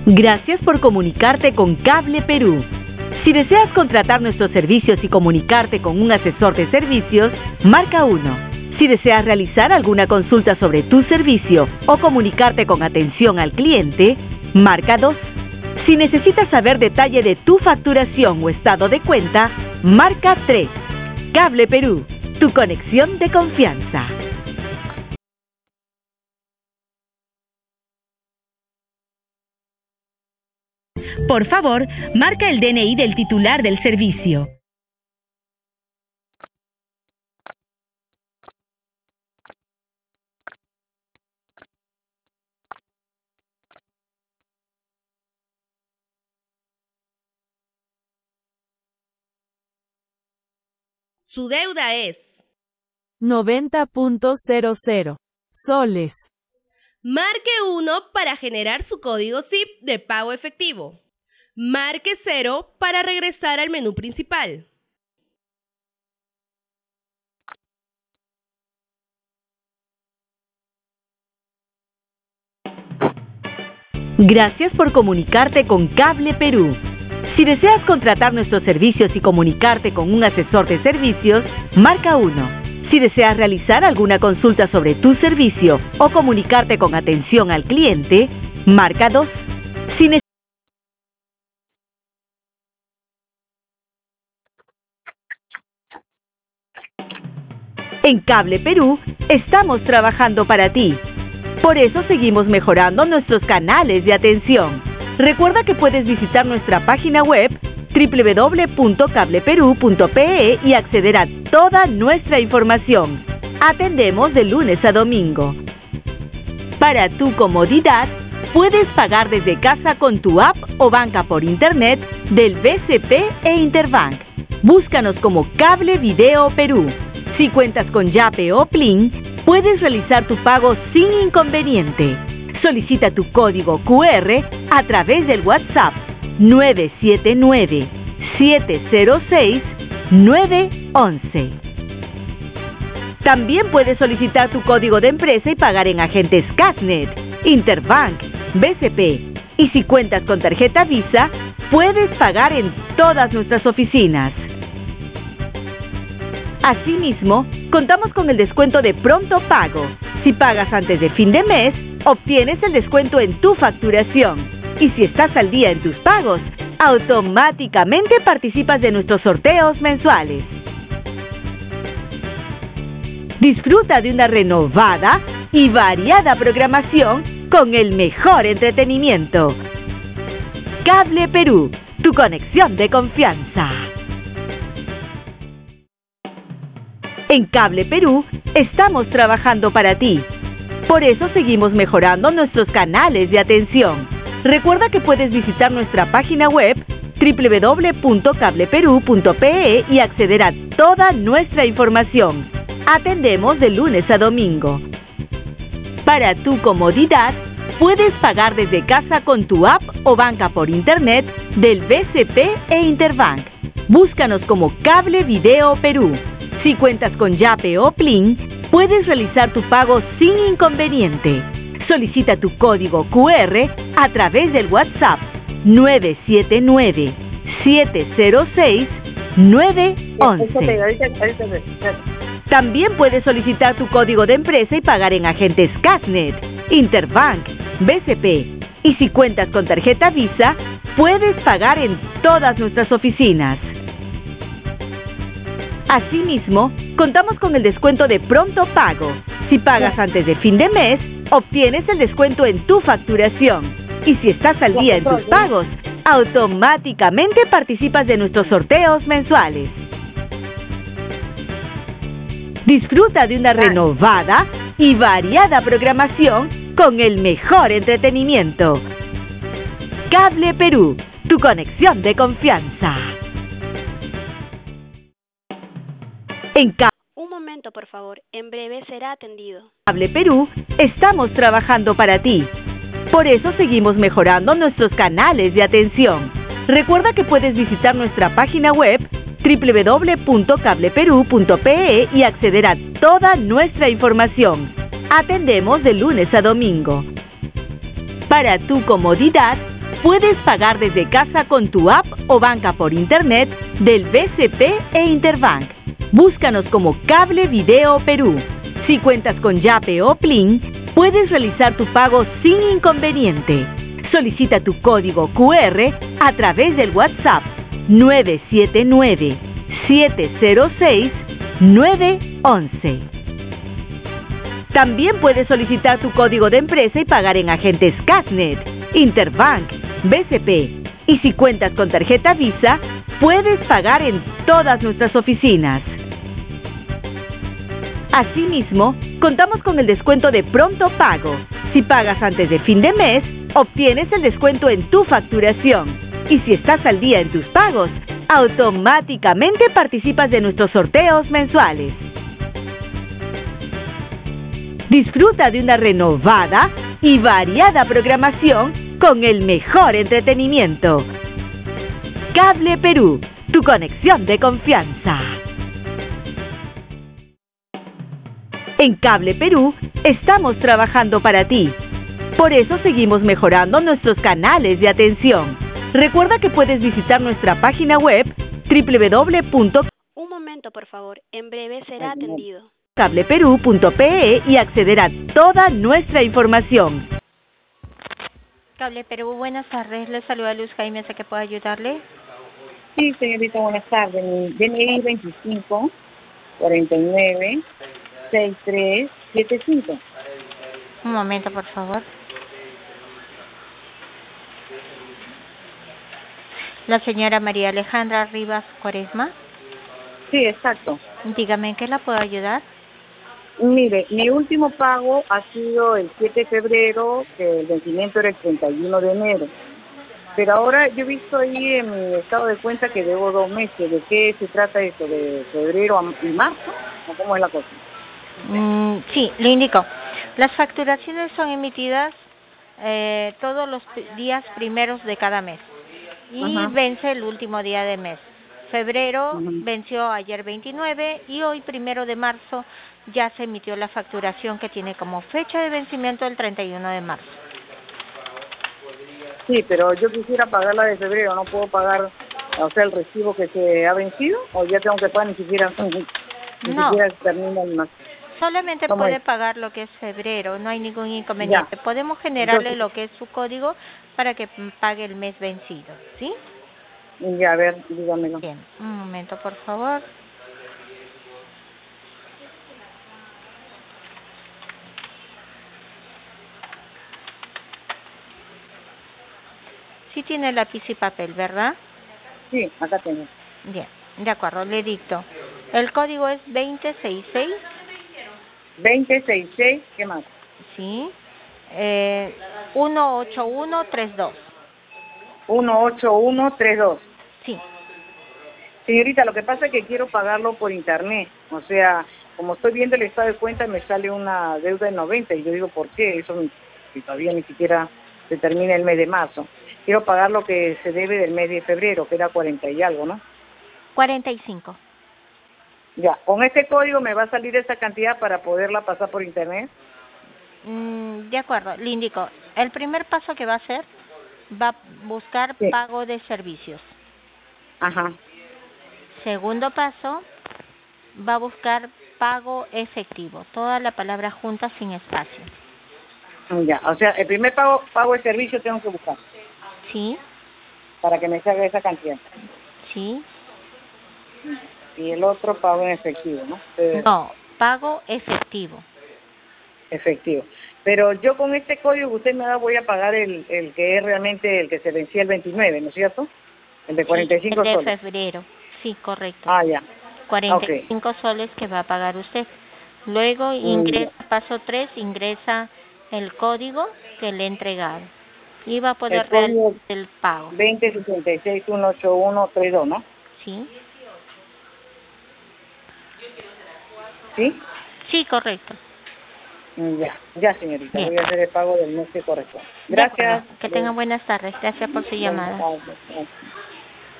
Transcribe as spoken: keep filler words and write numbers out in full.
Gracias por comunicarte con Cable Perú. Si deseas contratar nuestros servicios y comunicarte con un asesor de servicios, marca uno. Si deseas realizar alguna consulta sobre tu servicio o comunicarte con atención al cliente, marca dos. Si necesitas saber detalle de tu facturación o estado de cuenta, marca tres. Cable Perú, tu conexión de confianza. Por favor, marca el D N I del titular del servicio. Su deuda es noventa punto cero cero soles. Marque uno para generar su código S I P de pago efectivo. Marque cero para regresar al menú principal. Gracias por comunicarte con Cable Perú. Si deseas contratar nuestros servicios y comunicarte con un asesor de servicios, marca uno. Si deseas realizar alguna consulta sobre tu servicio o comunicarte con atención al cliente, marca dos. Si En Cable Perú estamos trabajando para ti. Por eso seguimos mejorando nuestros canales de atención. Recuerda que puedes visitar nuestra página web doble u doble u doble u punto cable perú punto pe e y acceder a toda nuestra información. Atendemos de lunes a domingo. Para tu comodidad, puedes pagar desde casa con tu app o banca por internet del B C P e Interbank. Búscanos como Cable Video Perú. Si cuentas con Yape o Plin, puedes realizar tu pago sin inconveniente. Solicita tu código Q R a través del WhatsApp nueve siete nueve, siete cero seis, nueve once. También puedes solicitar tu código de empresa y pagar en agentes Casnet, Interbank, B C P. Y si cuentas con tarjeta Visa, puedes pagar en todas nuestras oficinas. Asimismo, contamos con el descuento de pronto pago. Si pagas antes de fin de mes, obtienes el descuento en tu facturación. Y si estás al día en tus pagos, automáticamente participas de nuestros sorteos mensuales. Disfruta de una renovada y variada programación con el mejor entretenimiento. Cable Perú, tu conexión de confianza. En Cable Perú estamos trabajando para ti. Por eso seguimos mejorando nuestros canales de atención. Recuerda que puedes visitar nuestra página web doble u doble u doble u punto cable perú punto pe e y acceder a toda nuestra información. Atendemos de lunes a domingo. Para tu comodidad, puedes pagar desde casa con tu app o banca por internet del B C P e Interbank. Búscanos como Cable Video Perú. Si cuentas con Yape o Plin, puedes realizar tu pago sin inconveniente. Solicita tu código Q R a través del WhatsApp nueve siete nueve, siete cero seis, nueve once. También puedes solicitar tu código de empresa y pagar en agentes Casnet, Interbank, B C P. Y si cuentas con tarjeta Visa, puedes pagar en todas nuestras oficinas. Asimismo, contamos con el descuento de pronto pago. Si pagas antes de fin de mes, obtienes el descuento en tu facturación. Y si estás al día en tus pagos, automáticamente participas de nuestros sorteos mensuales. Disfruta de una renovada y variada programación con el mejor entretenimiento. Cable Perú, tu conexión de confianza. En Cable Un momento, por favor. En breve será atendido. Cable Perú estamos trabajando para ti. Por eso seguimos mejorando nuestros canales de atención. Recuerda que puedes visitar nuestra página web doble u doble u doble u punto cable perú punto pe e y acceder a toda nuestra información. Atendemos de lunes a domingo. Para tu comodidad, puedes pagar desde casa con tu app o banca por internet del B C P e Interbank. Búscanos como Cable Video Perú. Si cuentas con Yape o Plin, puedes realizar tu pago sin inconveniente. Solicita tu código Q R a través del WhatsApp nueve siete nueve, siete cero seis, nueve once. También puedes solicitar tu código de empresa y pagar en agentes Casnet, Interbank, B C P. Y si cuentas con tarjeta Visa, puedes pagar en todas nuestras oficinas. Asimismo, contamos con el descuento de pronto pago. Si pagas antes de fin de mes, obtienes el descuento en tu facturación. Y si estás al día en tus pagos, automáticamente participas de nuestros sorteos mensuales. Disfruta de una renovada y variada programación con el mejor entretenimiento. Cable Perú, tu conexión de confianza. En Cable Perú estamos trabajando para ti. Por eso seguimos mejorando nuestros canales de atención. Recuerda que puedes visitar nuestra página web doble u doble u doble u punto Un momento, por favor. En breve será atendido. cable perú punto pe e y acceder a toda nuestra información. Cable Perú, buenas tardes. Le saluda Luz Jaime, ¿sé que puedo ayudarle? Sí, señorita, buenas tardes. Mi D N I veinticinco, cuarenta y nueve, sesenta y tres, setenta y cinco. Un momento, por favor. La señora María Alejandra Rivas Cuaresma. Sí, exacto. Dígame, ¿en qué la puedo ayudar? Mire, mi último pago ha sido el siete de febrero, que el vencimiento era el treinta y uno de enero. Pero ahora yo he visto ahí en mi estado de cuenta que debo dos meses. ¿De qué se trata eso? ¿De febrero a y marzo? ¿O cómo es la cosa? Mm, sí, le indico. Las facturaciones son emitidas eh, todos los días primeros de cada mes y Ajá. vence el último día de mes. Febrero Ajá. venció ayer veintinueve y hoy primero de marzo ya se emitió la facturación que tiene como fecha de vencimiento el treinta y uno de marzo. Sí, pero yo quisiera pagar la de febrero. ¿No puedo pagar, o sea, el recibo que se ha vencido? ¿O ya tengo que pagar ni siquiera, ni No. siquiera termina el mes? Solamente ¿Cómo puede es? pagar lo que es febrero, no hay ningún inconveniente. Ya. Podemos generarle Entonces, lo que es su código para que pague el mes vencido, ¿sí? ya, a ver, dígamelo. Bien, un momento, por favor. Sí tiene lápiz y papel, ¿verdad? Sí, acá tengo. Bien, de acuerdo, le dicto. El código es veinte sesenta y seis, veinte sesenta y seis, ¿qué más? ¿sí? Eh, uno ocho uno tres dos. uno ocho uno tres dos. Sí. Señorita, lo que pasa es que quiero pagarlo por internet. O sea, como estoy viendo el estado de cuenta, me sale una deuda de noventa. Y yo digo, ¿por qué? Eso si todavía ni siquiera se termina el mes de marzo. Quiero pagar lo que se debe del mes de febrero, que era cuarenta y algo, ¿no? cuarenta y cinco. Ya, con este código me va a salir esa cantidad para poderla pasar por internet. Mm, de acuerdo, le indico. El primer paso que va a hacer, va a buscar Sí. pago de servicios. Ajá. Segundo paso, va a buscar pago efectivo. Toda la palabra junta sin espacio. Ya, o sea, el primer pago pago de servicio tengo que buscar ¿Sí? para que me salga esa cantidad. ¿Sí? Y el otro pago en efectivo, ¿no? Eh, No, pago efectivo. Efectivo. Pero yo con este código que usted me da voy a pagar el, el que es realmente el que se vencía el veintinueve, ¿no es cierto? El de cuarenta y cinco Sí, el de soles. febrero. Sí, correcto. Ah, ya. cuarenta y cinco Okay. soles que va a pagar usted. Luego ingresa, Mm, paso tres, ingresa el código que le he entregado. Y va a poder el código realizar el pago. veinte sesenta y seis uno ocho uno tres dos, ¿no? ¿Sí? ¿Sí? Sí, correcto. Mm, Ya, ya señorita, Bien. voy a hacer el pago del mes que corresponde. De Gracias. acuerdo. Que tengan buenas tardes. Gracias por su Buenas llamada. tardes. Gracias.